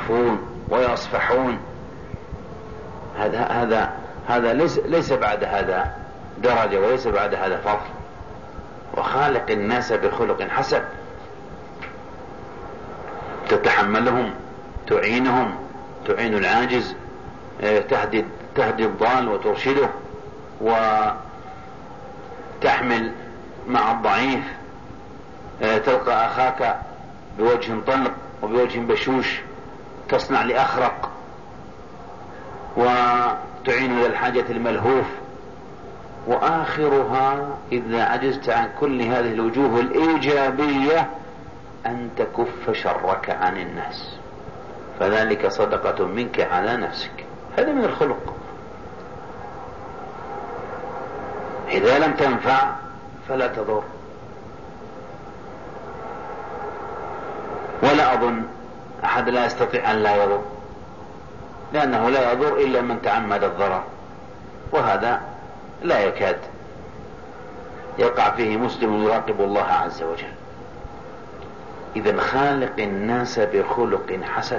ويعفون ويصفحون. هذا ليس بعد هذا درجة وليس بعد هذا فضل. وخالق الناس بخلق حسن، تتحملهم، تعينهم، تعين العاجز، تهدي الضال وترشده، وتحمل مع الضعيف، تلقى أخاك بوجه طلق وبوجه بشوش، تصنع لأخرق، وتعين للحاجة الملهوف. وآخرها إذا عجزت عن كل هذه الوجوه الإيجابية أن تكف شرك عن الناس، فذلك صدقة منك على نفسك. هذا من الخلق. إذا لم تنفع فلا تضر. ولا أظن أحد لا يستطيع أن لا يضر، لأنه لا يضر إلا من تعمد الضرر، وهذا لا يكاد يقع فيه مسلم يراقب الله عز وجل. إذن خالق الناس بخلق حسن.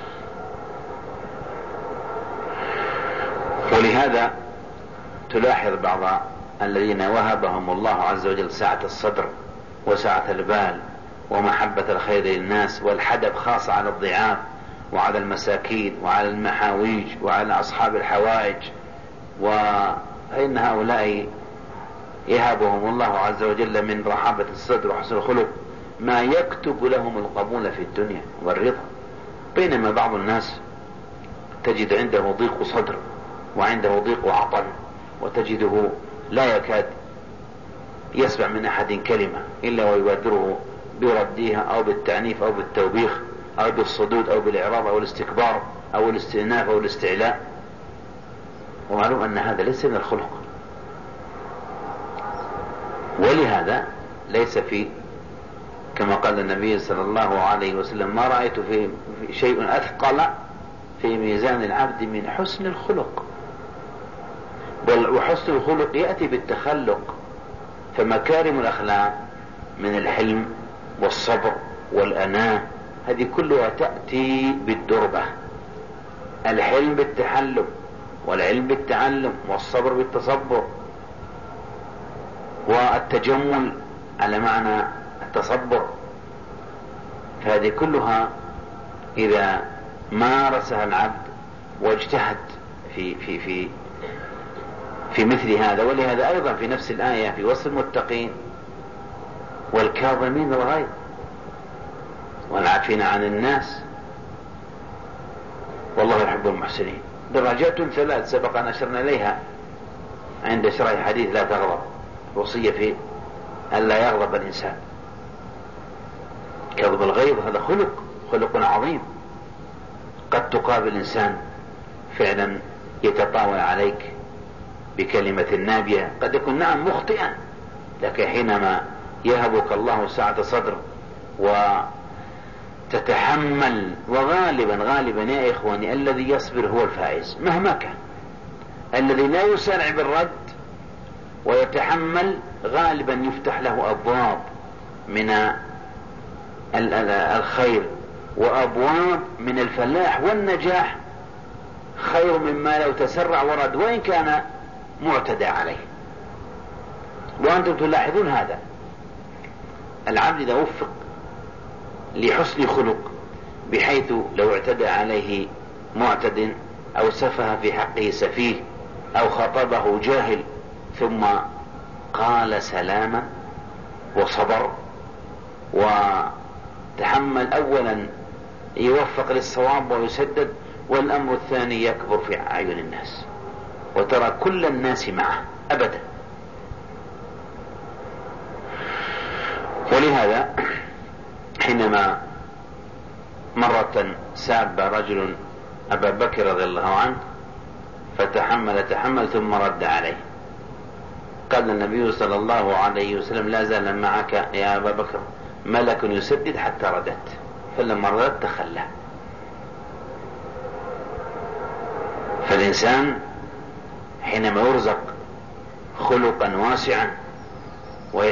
ولهذا تلاحظ بعض الذين وهبهم الله عز وجل سعة الصدر وسعة البال ومحبة الخير للناس والحدب، خاصة على الضعاف وعلى المساكين وعلى المحاويج وعلى أصحاب الحوائج، فإن هؤلاء يهبهم الله عز وجل من رحابة الصدر وحسن الخلق ما يكتب لهم القبول في الدنيا والرضا. بينما بعض الناس تجد عنده ضيق صدر وعنده ضيق عطن، وتجده لا يكاد يسمع من أحد كلمة إلا ويبادره بردها أو بالتعنيف أو بالتوبيخ أو بالصدود أو بالإعراض أو الاستكبار أو الاستئناف أو الاستعلاء. ومعلوم أن هذا ليس من الخلق. ولهذا ليس في، كما قال النبي صلى الله عليه وسلم: ما رأيت في شيء أثقل في ميزان العبد من حسن الخلق. وحسن الخلق يأتي بالتخلق، فمكارم الأخلاق من الحلم والصبر والأناة هذه كلها تأتي بالدربة. الحلم بالتحلم، والعلم بالتعلم، والصبر بالتصبر، والتجمل على معنى التصبر. فهذه كلها إذا مارسها العبد واجتهد في مثل هذا. ولهذا أيضا في نفس الآية في وصف المتقين: والكاظمين الغيظ والعافين عن الناس والله يحب المحسنين. درجات ثلاث سبق أن أشرنا إليها عند شرح حديث لا تغضب، وصية في أن لا يغضب الإنسان. كظم الغيظ هذا خلق عظيم. قد تقابل إنسان فعلا يتطاول عليك بكلمة نابية، قد يكون نعم مخطئا، لكن حينما يهبك الله سعة صدر وتتحمل، وغالبا يا إخواني الذي يصبر هو الفائز مهما كان. الذي لا يسارع بالرد ويتحمل غالبا يفتح له أبواب من الخير وأبواب من الفلاح والنجاح، خير مما لو تسرع ورد وإن كان معتدى عليه. وأنتم تلاحظون هذا. العبد إذا وفق لحسن خلق بحيث لو اعتدى عليه معتد أو سفه في حقه سفيه أو خطبه جاهل ثم قال سلاما وصبر وتحمل، أولا يوفق للصواب ويسدد، والأمر الثاني يكبر في أعين الناس وترى كل الناس معه أبدا. ولهذا حينما مرة ساب رجل أبا بكر رضي الله عنه فتحمل ثم رد عليه، قال النبي صلى الله عليه وسلم: لا زال معك يا أبا بكر ملك يسدد حتى ردت. فلما ردت تخلى. فالإنسان حينما يرزق خلقا واسعا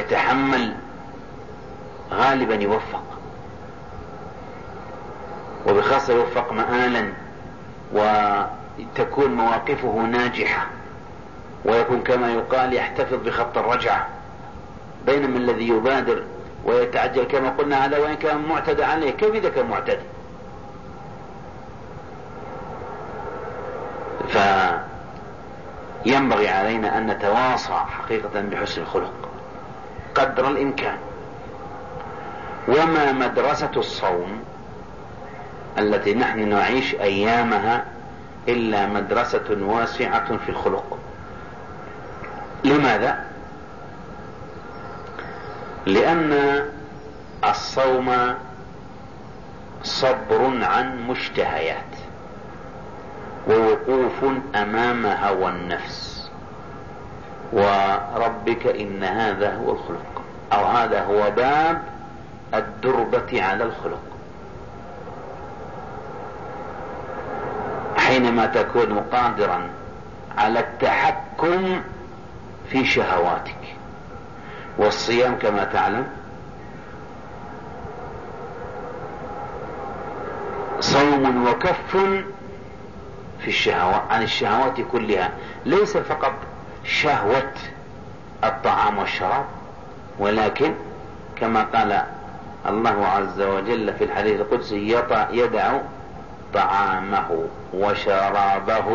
ويتحمل غالبا يوفق. وبخاصة يوفق مآلا وتكون مواقفه ناجحة، ويكون كما يقال يحتفظ بخط الرجعة، بينما الذي يبادر ويتعجل كما قلنا هذا وإن كان معتدى عليه كيف إذا كان معتدى؟ فينبغي علينا أن نتواصى حقيقة بحسن الخلق قدر الإمكان. وما مدرسة الصوم التي نحن نعيش أيامها إلا مدرسة واسعة في الخلق. لماذا؟ لأن الصوم صبر عن مشتهيات ووقوف أمام هوى النفس، وربك إن هذا هو الخلق، أو هذا هو باب الدربة على الخلق. حينما تكون قادرا على التحكم في شهواتك، والصيام كما تعلم صوم وكف في الشهوات عن الشهوات كلها، ليس فقط شهوة الطعام والشراب، ولكن كما قال الله عز وجل في الحديث القدسي يدع طعامه وشرابه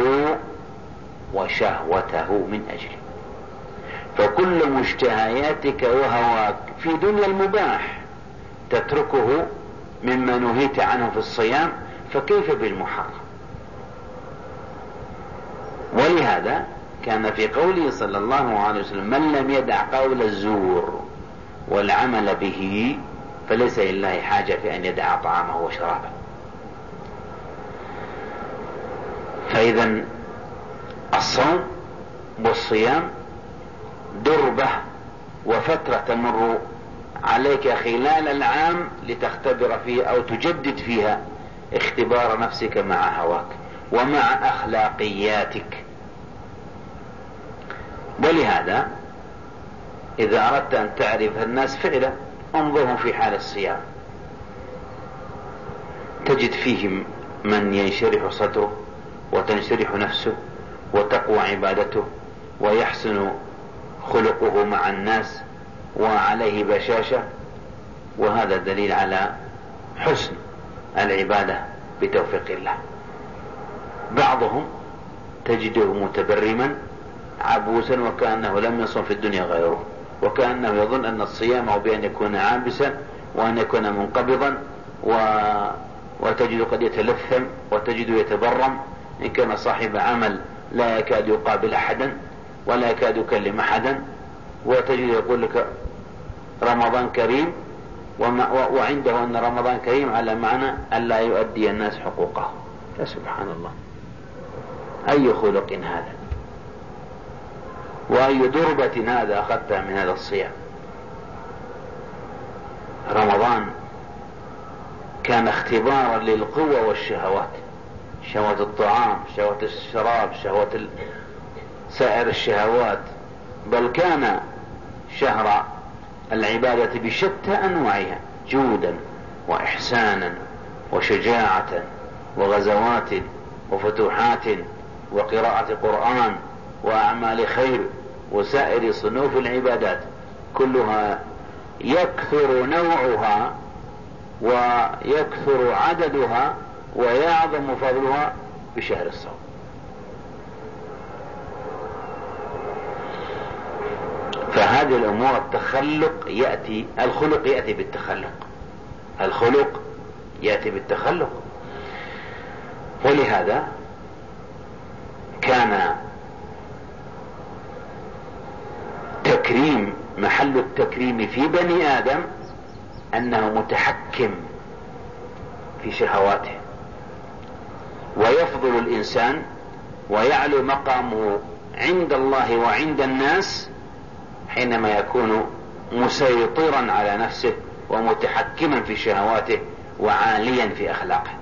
وشهوته من أجله. فكل مشتهياتك وهواك في دنيا المباح تتركه مما نهيت عنه في الصيام، فكيف بالمحرم؟ ولهذا كان في قوله صلى الله عليه وسلم من لم يدع قول الزور والعمل به فليس لله حاجة في أن يدع طعامه وشرابه. فإذا الصوم والصيام دربة وفترة تمر عليك خلال العام لتختبر فيها أو تجدد فيها اختبار نفسك مع هواك ومع أخلاقياتك. ولهذا إذا أردت أن تعرف الناس فعلا انظرهم في حال الصيام، تجد فيهم من ينشرح صدره وتنشرح نفسه وتقوى عبادته ويحسن خلقه مع الناس وعليه بشاشة، وهذا دليل على حسن العبادة بتوفيق الله. بعضهم تجده متبرما عبوسا وكأنه لم يصم في الدنيا غيره، وكأنه يظن أن الصيام هو بأن يكون عابسا وأن يكون منقبضا، وتجد قد يتلثم وتجد يتبرم إن كان صاحب عمل لا يكاد يقابل أحدا ولا يكاد يكلم أحدا، وتجد يقول لك رمضان كريم وعنده أن رمضان كريم على معنى أن لا يؤدي الناس حقوقه. فسبحان الله، أي خلق هذا وأي دربة هذا أخذتها من هذا الصيام. رمضان كان اختبارا للقوة والشهوات، شهوة الطعام، شهوة الشراب، شهوة سائر الشهوات، بل كان شهر العبادة بشتى أنواعها، جودا وإحسانا وشجاعة وغزوات وفتوحات وقراءة قرآن وأعمال خير وسائر صنوف العبادات، كلها يكثر نوعها ويكثر عددها ويعظم فضلها بشهر الصوم. فهذه الأمور الخلق يأتي بالتخلق، الخلق يأتي بالتخلق. ولهذا كان محل التكريم في بني آدم أنه متحكم في شهواته، ويفضل الإنسان ويعلو مقامه عند الله وعند الناس حينما يكون مسيطرا على نفسه ومتحكما في شهواته وعاليا في أخلاقه.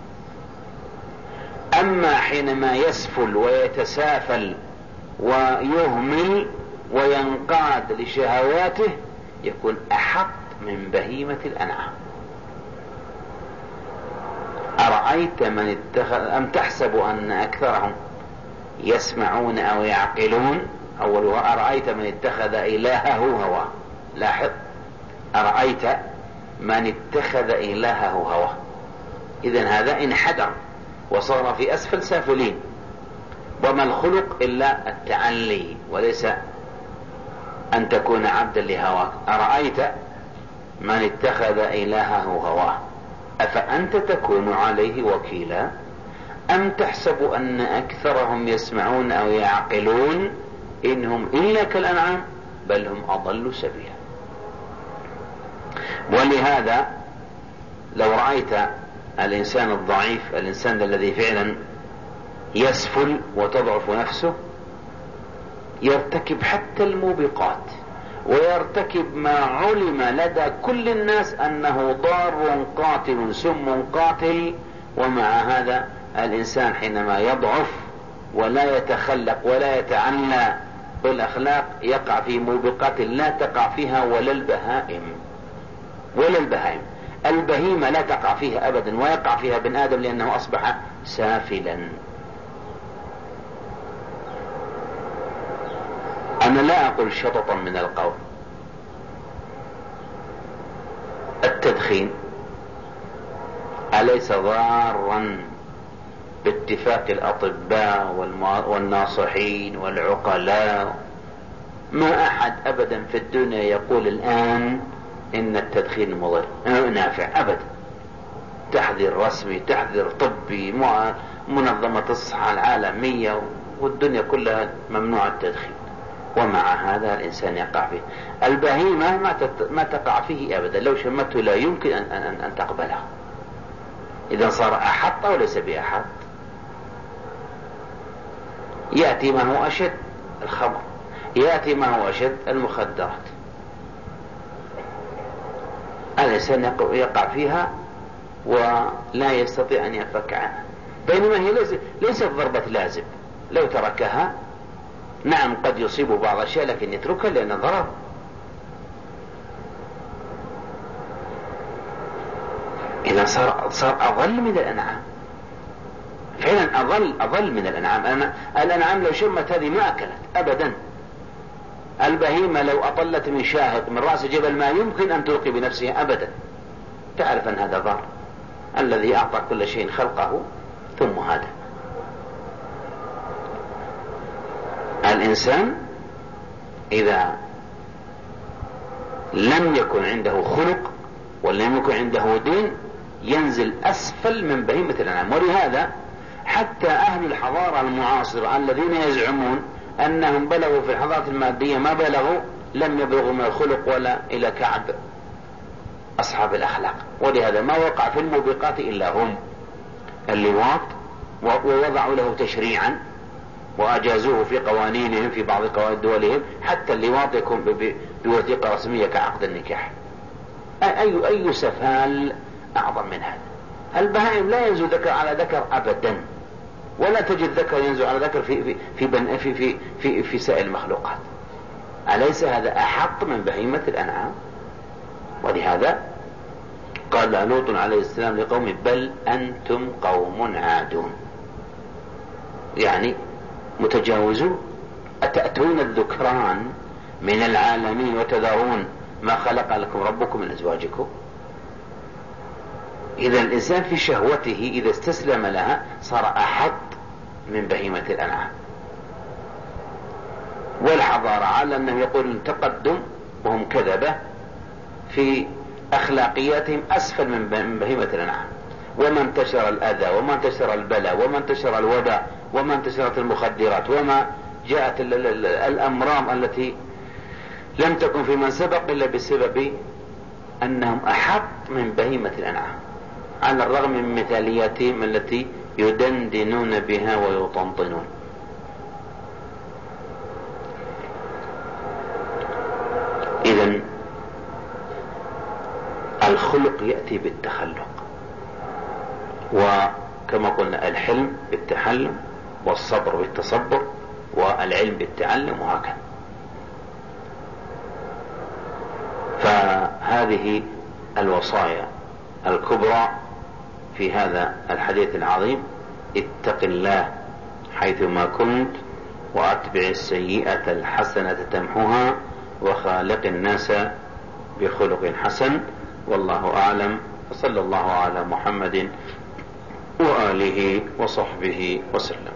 أما حينما يسفل ويتسافل ويهمل وينقاد لشهواته يكون أحط من بهيمة الأنعام. أرأيت من اتخذ أم تحسب أن أكثرهم يسمعون أو يعقلون. أولها أرأيت من اتخذ إلهه هواه. لاحظ، أرأيت من اتخذ إلهه هواه، إذن هذا انحدر وصار في أسفل سافلين. وما الخلق إلا التعلي وليس أن تكون عبدا لهواك. أرأيت من اتخذ إلهه هواه أفأنت تكون عليه وكيلا أم تحسب أن أكثرهم يسمعون أو يعقلون إنهم إلا كالأنعام بل هم أضل سبيلا. ولهذا لو رأيت الإنسان الضعيف، الإنسان الذي فعلا يسفل وتضعف نفسه، يرتكب حتى الموبقات ويرتكب ما علم لدى كل الناس أنه ضار قاتل سم قاتل، ومع هذا الإنسان حينما يضعف ولا يتخلق ولا يتعنى بالأخلاق يقع في موبقات لا تقع فيها ولا البهائم. البهيمة لا تقع فيها أبدا، ويقع فيها ابن آدم لأنه أصبح سافلا. أنا لا أقول شططا من القول، التدخين أليس ضارا باتفاق الأطباء والناصحين والعقلاء؟ ما أحد أبدا في الدنيا يقول الآن إن التدخين مضر نافع أبدا. تحذير رسمي، تحذير طبي، منظمة الصحة العالمية والدنيا كلها ممنوع التدخين، ومع هذا الإنسان يقع فيه. البهيمة ما تقع فيه أبدا، لو شمته لا يمكن أن تقبله. إذا صار أحط وليس بأحط. يأتي ما هو أشد الخمر، يأتي ما هو أشد المخدرات، الإنسان يقع فيها ولا يستطيع أن يفك عنها. بينما هي ليست ضربة لازم، لو تركها نعم قد يصيبه بعض الأشياء لكن يتركها لأن ضرر. إذا صار أضل من الأنعام، فعلا أضل من الأنعام. الأنعام لو شمت هذه ما أكلت أبدا. البهيمة لو أطلت من شاهق من رأس جبل ما يمكن أن تلقي بنفسها أبدا، تعرف أن هذا ضار. الذي أعطى كل شيء خلقه ثم هذا. الإنسان إذا لم يكن عنده خلق ولم يكن عنده دين ينزل أسفل من بهيمة الأنعام. ولهذا حتى أهل الحضارة المعاصرة الذين يزعمون أنهم بلغوا في الحضارة المادية ما بلغوا، لم يبلغوا من الخلق ولا إلى كعب أصحاب الأخلاق. ولهذا ما وقع في الموبقات إلا هم. اللواط ووضعوا له تشريعا وأجازوه في قوانينهم في بعض قواعد دولهم، حتى اللواط يكون بوثيقة رسمية كعقد النكاح. أي سفال أعظم من هذا؟ البهائم لا ينزل ذكر على ذكر أبدا، ولا تجد ذكر ينزل على ذكر في سائر المخلوقات. أليس هذا أحق من بهيمة الأنعام؟ ولهذا قال لوط عليه السلام لقومه بل أنتم قوم عادون، يعني متجاوزون. أتأتون الذكران من العالمين وتذرون ما خلق لكم ربكم من أزواجكم؟ إذا الإنسان في شهوته إذا استسلم لها صار أحط من بهيمة الأنعام. والحضارة على أنه يقول التقدم وهم كذبة في أخلاقياتهم أسفل من بهيمة الأنعام. وما انتشر الأذى وما انتشر البلاء وما انتشر الوباء وما انتشرت المخدرات وما جاءت الأمراض التي لم تكن في من سبق إلا بسبب أنهم أحط من بهيمة الأنعام، على الرغم من مثالياتهم التي يدندنون بها ويطنطنون. إذن الخلق يأتي بالتخلق، وكما قلنا الحلم بالتحلم والصبر بالتصبر والعلم بالتعلم وهكذا. فهذه الوصايا الكبرى في هذا الحديث العظيم: اتق الله حيثما كنت وأتبع السيئة الحسنة تمحها وخالق الناس بخلق حسن. والله أعلم، وصلى الله على محمد وآله وصحبه وسلم.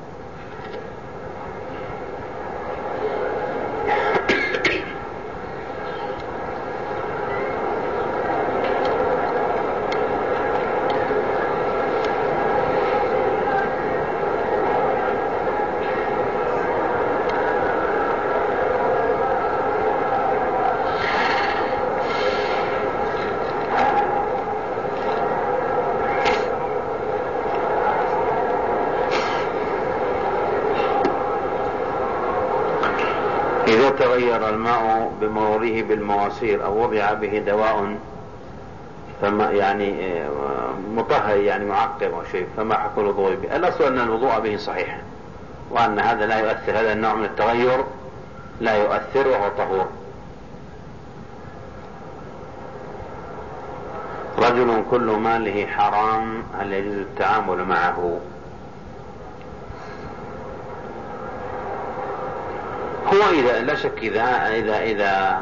إذا تغير الماء بمروره بالمواسير أو وضع به دواء فما يعني مطهر يعني معقم أو شيء، فما حكم الوضوء به؟ الأصل أن الوضوء به صحيح، وأن هذا لا يؤثر، هذا النوع من التغير لا يؤثر وهو طهور. رجل كل ماله حرام هل يجوز التعامل معه؟ هو إذا لا شك إذا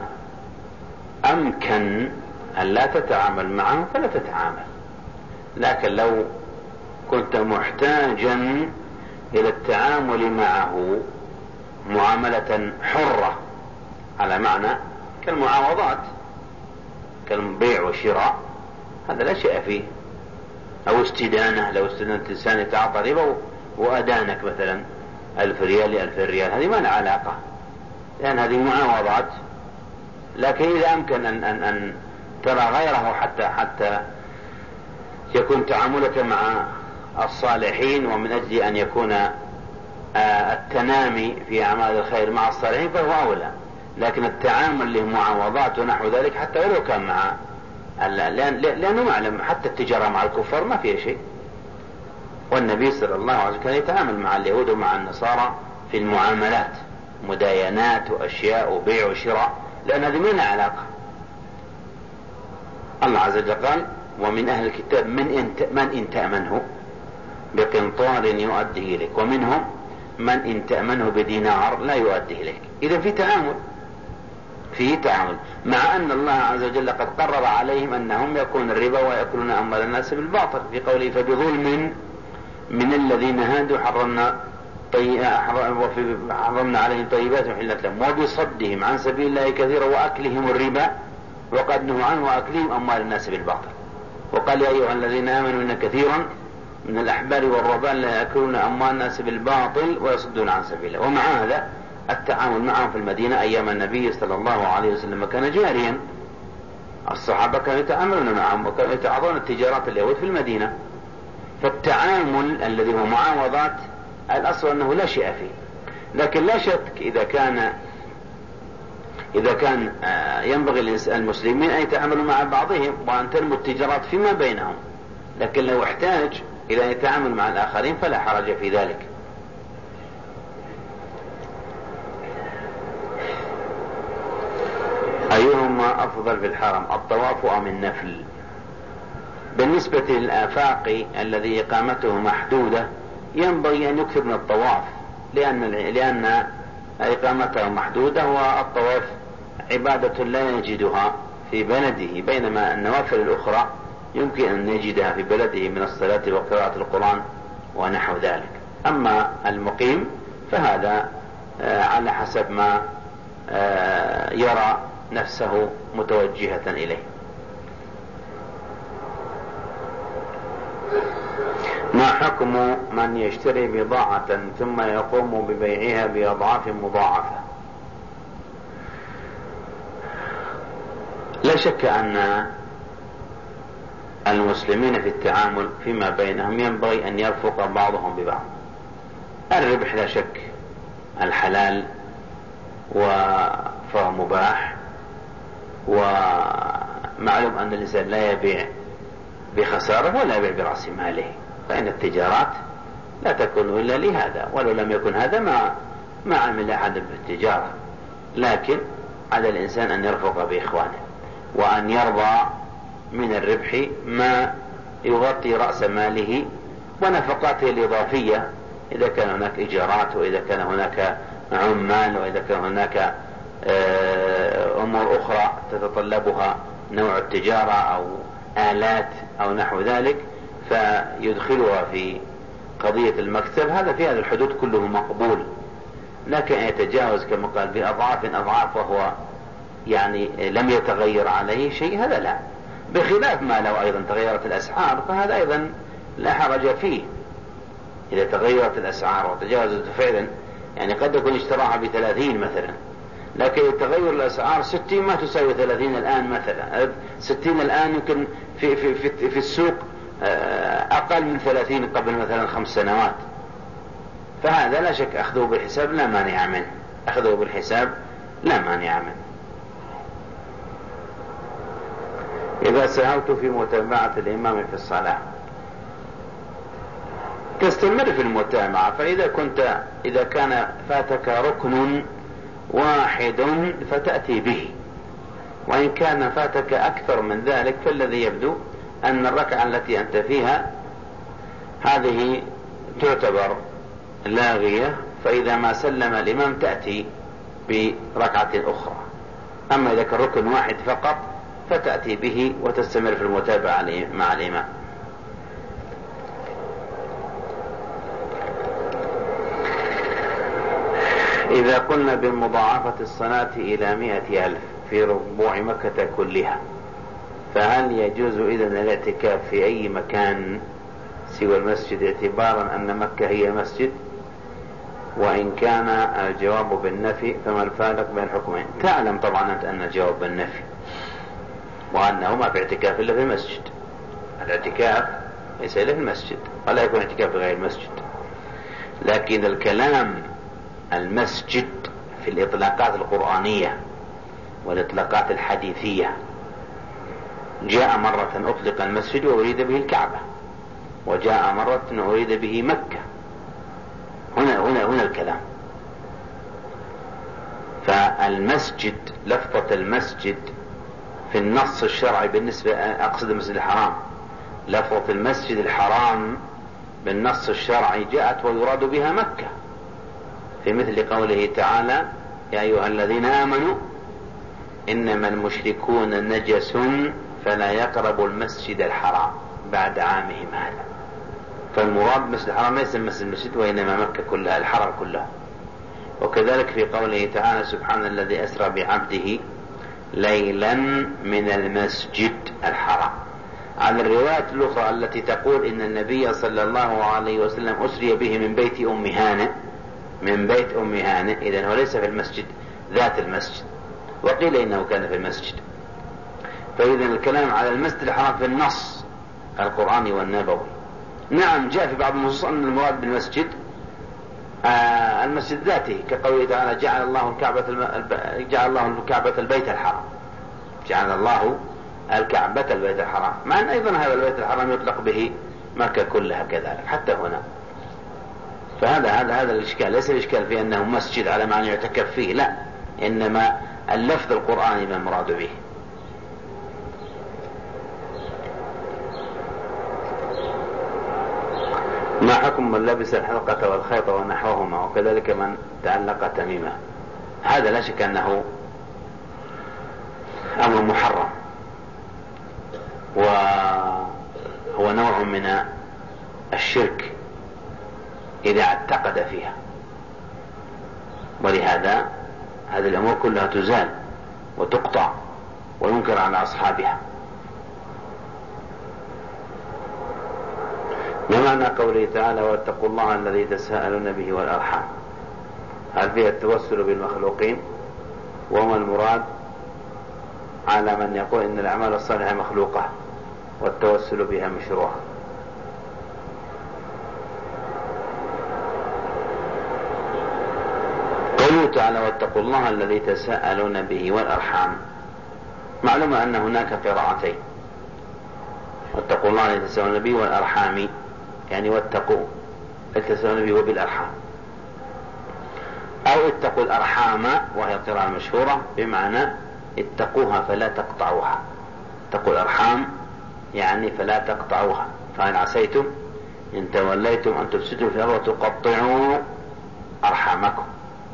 أمكن أن لا تتعامل معه فلا تتعامل، لكن لو كنت محتاجا إلى التعامل معه معاملة حرة على معنى كالمعاوضات كالبيع والشراء، هذا لا شيء فيه. أو استدانة، لو استدانة إنسان يتعاطى ربا وأدانك مثلا 1000 ريال ل1000 ريال، هذه ما لها علاقة، لأن هذه معاوضات. لكن إذا أمكن أن ترى غيره حتى يكون تعاملك مع الصالحين، ومن أجل أن يكون التنامي في أعمال الخير مع الصالحين فهو أولى. لكن التعامل له معاوضات ونحو ذلك حتى ولو كان مع لأنه معلم حتى التجارة مع الكفار ما فيها شيء، والنبي صلى الله عليه وسلم كان يتعامل مع اليهود ومع النصارى في المعاملات، مداينات وأشياء وبيع وشراء، لأن هذه ما لها علاقة. الله عز وجل قال: ومن أهل الكتاب من إن تأمنه بقنطار يؤديه إليك، ومنهم من إن تأمنه بدينار لا يؤديه إليك. إذا في تعامل، مع أن الله عز وجل قد قرر عليهم أنهم يكون الربا ويأكلون أموال الناس بالباطل في قوله: فبظلم من الذين هادوا حرمنا عليهم طيبات أحلت لهم وبصدهم عن سبيل الله كثيرا وأكلهم الربا وقد نهوا عنه وأكلهم أموال الناس بالباطل. وقال: يا أيها الذين آمنوا إن كثيرا من الأحبار والرهبان لا يأكلون أموال الناس بالباطل ويصدون عن سبيل الله. ومع هذا التعامل معهم في المدينة أيام النبي صلى الله عليه وسلم كان جاريا، الصحابة كانوا يتعاملون معهم وكانوا يتعاطون التجارات اليهود في المدينة. فالتعامل الذي هو معاوضات الأصل أنه لا شيء فيه، لكن لا شك إذا كان ينبغي المسلمين أن يتعاملوا مع بعضهم وأن تنمو التجارات فيما بينهم، لكن لو احتاج إلى أن يتعامل مع الآخرين فلا حرج في ذلك. أيهما أفضل في الحرم، الطواف أم النفل؟ بالنسبة للآفاق الذي إقامته محدودة ينبغي أن يكثر من الطواف، لأن إقامته محدودة، والطواف عبادة لا يجدها في بلده، بينما النوافل الأخرى يمكن أن يجدها في بلده من الصلاة وقراءة القرآن ونحو ذلك. أما المقيم فهذا على حسب ما يرى نفسه متوجهة إليه. ما حكم من يشتري بضاعة ثم يقوم ببيعها بأضعاف مضاعفة؟ لا شك أن المسلمين في التعامل فيما بينهم ينبغي أن يرفق بعضهم ببعض. الربح لا شك الحلال فهو مباح، ومعلوم أن الإنسان لا يبيع بخسارة ولا يبيع برأس ماله، فإن التجارات لا تكون إلا لهذا، ولو لم يكن هذا ما عمل أحد بالتجارة. لكن على الإنسان أن يرفق بإخوانه وأن يرضى من الربح ما يغطي رأس ماله ونفقاته الإضافية إذا كان هناك إيجارات، وإذا كان هناك عمال، وإذا كان هناك أمور أخرى تتطلبها نوع التجارة أو آلات أو نحو ذلك، فيدخلها في قضية المكسب. هذا في هذه الحدود كله مقبول. لكن يتجاوز كما قال بأضعاف أضعاف وهو يعني لم يتغير عليه شيء، هذا لا. بخلاف ما لو أيضا تغيرت الأسعار فهذا أيضا لا حرج فيه. إذا تغيرت الأسعار وتجاوزت فعلا، يعني قد يكون اشتراها ب30 مثلا، لكن تغير الأسعار 60 ما تساوي 30 الآن مثلا، 60 الآن يمكن في السوق أقل من 30 قبل مثلا 5 سنوات، فهذا لا شك أخذه بالحساب لا مانع منه، أخذه بالحساب لا مانع منه. إذا سهوت في متابعة الإمام في الصلاة تستمر في المتابعة، إذا كان فاتك ركن واحد فتأتي به، وإن كان فاتك أكثر من ذلك فالذي يبدو أن الركعة التي أنت فيها هذه تعتبر لاغية، فإذا ما سلم الإمام تأتي بركعة أخرى. أما إذا كان ركن واحد فقط فتأتي به وتستمر في المتابعة مع الإمام. إذا قلنا بمضاعفة الصلاة إلى 100,000 في ربوع مكة كلها، فهل يجوز إذن الاعتكاف في أي مكان سوى المسجد، اعتبارا أن مكة هي مسجد؟ وإن كان الجواب بالنفي فما الفارق بين الحكمين؟ تعلم طبعا أنت أن الجواب بالنفي، وأنه ما في اعتكاف إلا في المسجد. الاعتكاف ليس إلا في المسجد، ولا يكون اعتكاف في غير المسجد. لكن الكلام المسجد في الإطلاقات القرآنية والإطلاقات الحديثية، جاء مرة أطلق المسجد وأريد به الكعبة، وجاء مرة أريد به مكة. هنا الكلام. فالمسجد، لفظة المسجد في النص الشرعي بالنسبة، أقصد المسجد الحرام، لفظة المسجد الحرام بالنص الشرعي جاءت ويراد بها مكة، في مثل قوله تعالى: يا أيها الذين آمنوا إنما المشركون نجس فلا يقربوا المسجد الحرام بعد عامهم هذا. فالمراد المسجد الحرام ليس المسجد، وإنما مكة كلها، الحرم كلها. وكذلك في قوله تعالى: سبحان الذي أسرى بعبده ليلا من المسجد الحرام. على الروايات الأخرى التي تقول إن النبي صلى الله عليه وسلم أسري به من بيت أم هانئ، من بيت أم هانئ، إذن هو ليس في المسجد ذات المسجد، وقيل إنه كان في المسجد. فإذا الكلام على المسجد الحرام في النص القرآني والنبوي. نعم، جاء في بعض النصوص أن المراد بالمسجد المسجد ذاته، كقوله تعالى: جعل الله الكعبة البيت الحرام، جعل الله الكعبة البيت الحرام، مع أن أيضا هذا البيت الحرام يطلق به مكة كلها كذلك حتى هنا. فهذا الإشكال، ليس الإشكال في أنه مسجد على معنى يعتكف فيه، لا، إنما اللفظ القرآني ما المراد به. ما حكم من لبس الحلقة والخيط ونحوهما، وكذلك من تعلق تميمة؟ هذا لا شك أنه أمر محرم، وهو نوع من الشرك إذا اعتقد فيها، ولهذا هذه الأمور كلها تزال وتقطع وينكر على أصحابها. ما معنى قوله تعالى: واتقوا الله الذي تساءلون به والأرحام؟ هل فيها التوسل بالمخلوقين؟ وما المراد على من يقول إن الأعمال الصالحة مخلوقة والتوسل بها مشروع؟ قوله تعالى: واتقوا الله الذي تساءلون به والأرحام، معلوم أن هناك قراءتين: واتقوا الله الذي تساءلون به والأرحام، يعني واتقوا التساءلون به وبالأرحام، أو اتقوا الأرحام وهي القراءة المشهورة بمعنى اتقوها فلا تقطعوها. اتقوا الأرحام يعني فلا تقطعوها، فإن عسيتم إن توليتم أن تفسدوا في الأرض وتقطعوا أرحامكم.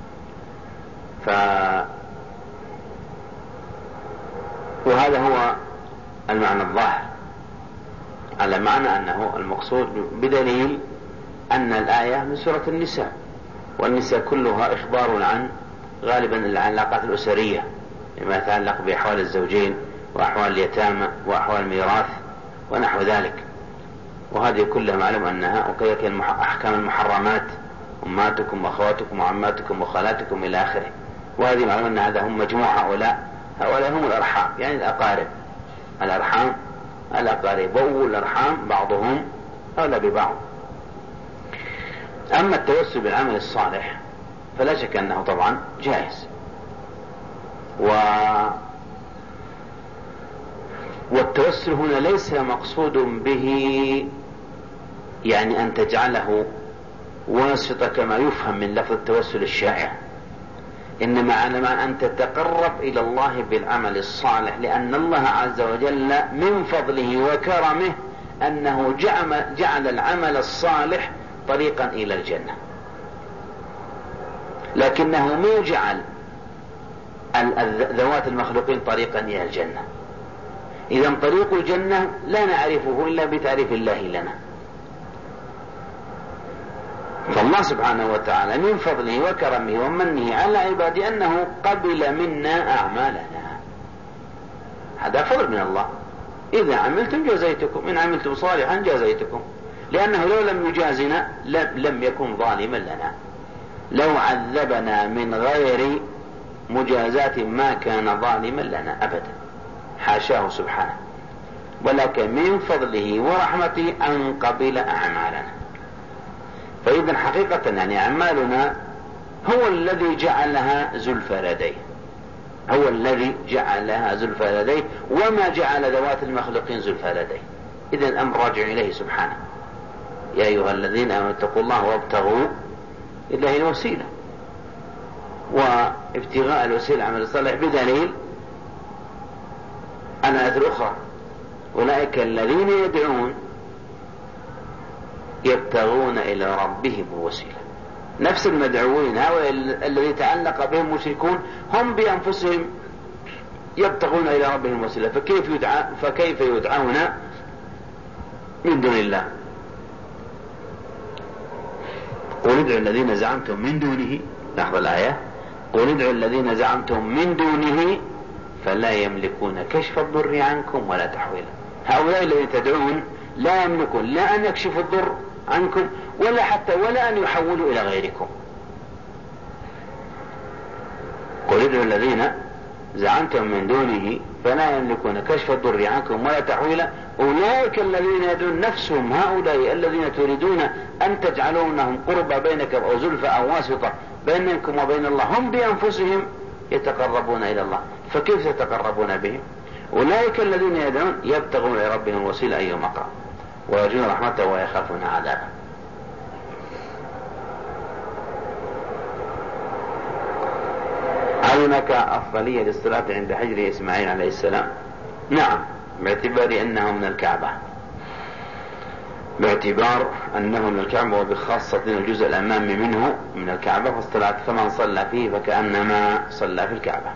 وهذا هو المعنى الظاهر، على معنى أنه المقصود، بدليل أن الآية من سورة النساء، والنساء كلها إخبار عن غالبا العلاقات الأسرية لما يتعلق بأحوال الزوجين وأحوال اليتامى وأحوال الميراث ونحو ذلك، وهذه كلها معلوم أنها وكذلك أحكام المحرمات، أماتكم وأخواتكم وعماتكم وخالاتكم إلى آخره، وهذه معلوم أن هذا هم مجموع هؤلاء هم الأرحام، يعني الأقارب، الأرحام الأقارب، والأرحام بعضهم أولى ببعض. أما التوسل بالعمل الصالح فلا شك أنه طبعا جائز، والتوسل هنا ليس مقصود به يعني أن تجعله واسطة كما يفهم من لفظ التوسل الشائع، إنما على معنى أن تتقرب إلى الله بالعمل الصالح، لأن الله عز وجل من فضله وكرمه أنه جعل العمل الصالح طريقا إلى الجنة، لكنه ما جعل ذوات المخلوقين طريقا إلى الجنة. إذن طريق الجنة لا نعرفه إلا بتعريف الله لنا. فالله سبحانه وتعالى من فضله وكرمه ومنه على عباده أنه قبل منا أعمالنا، هذا فضل من الله. إذا عملتم جزيتكم، إن عملتم صالحا جزيتكم، لأنه لو لم يجازنا لم يكن ظالما لنا، لو عذبنا من غير مجازات ما كان ظالما لنا أبدا، حاشاه سبحانه، ولكن من فضله ورحمته أن قبل أعمالنا. فإذا حقيقة يعني أعمالنا هو الذي جعلها زلفى لديه، هو الذي جعلها زلفى لديه، وما جعل ذوات المخلوقين زلفى لديه. إذا الأمر راجع إليه سبحانه. يا أيها الذين آمنوا اتقوا الله وابتغوا إليه الوسيلة، وابتغاء الوسيلة عمل الصالح، بدليل الآية الأخرى أولئك الذين يدعون يبتغون إلى ربهم الوسيلة. نفس المدعوين هؤلاء الذي تعلق بهم المشركون هم بأنفسهم يبتغون إلى ربهم الوسيلة، فكيف يدعون من دون الله؟ قل ادعوا الذين زعمتم من دونه، لاحظ الآية، قل ادعوا الذين زعمتم من دونه فلا يملكون كشف الضر عنكم ولا تحويلا. هؤلاء الذين تدعون لا يملكون لا أن يكشفوا الضر عنكم ولا أن يحولوا إلى غيركم. قل ادعوا الذين زعمتم من دونه فلا يملكون كشف الضر عنكم ولا تحويلا أولئك الذين يدعون نفسهم، هؤلاء الذين تريدون أن تجعلونهم قربا بينك أو زلفى أو واسطة بينكم وبين الله، هم بأنفسهم يتقربون إلى الله، فكيف يتقربون بهم؟ أولئك الذين يدعون يبتغون إلى ربهم الوسيلة أيهم أقرب ويرجون رحمته ويخافون عذابه. هل هناك أفضلية للصلاة عند حجر إسماعيل عليه السلام؟ نعم، باعتبار أنه من الكعبة، باعتبار أنه من الكعبة، وبخاصة الجزء الأمامي منه من الكعبة، فمن صلى فيه فكأنما صلى في الكعبة.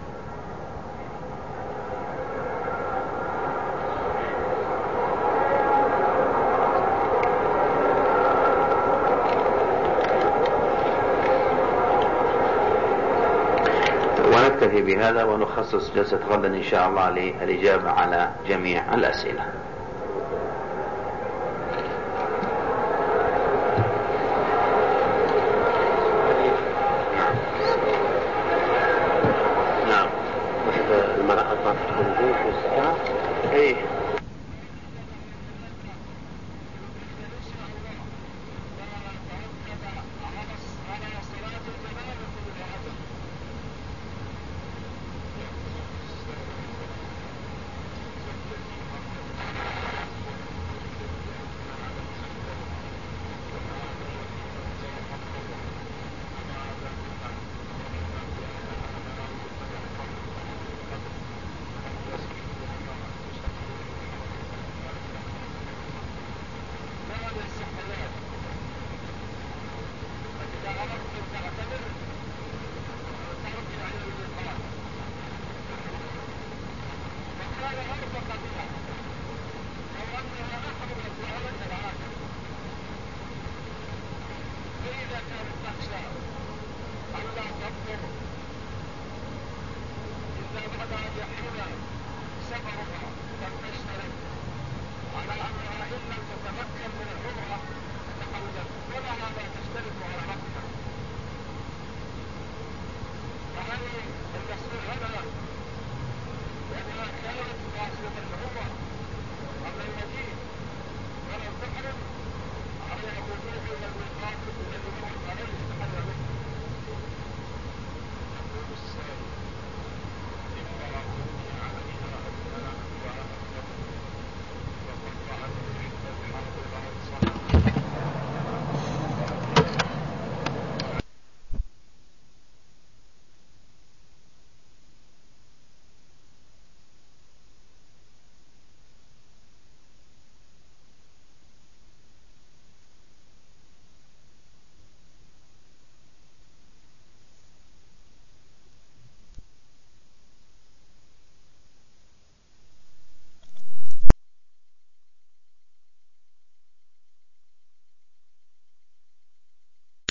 ونكتفي بهذا ونخصص جلسة غدا إن شاء الله للإجابة على جميع الأسئلة. نعم. المرأة تدخل في الصلاة. إيه. يعني المصير هذا لأنها كانت قاصدة العمر قبل المجيء ولم تحرم على يخرجون إلى الميقات الذي هو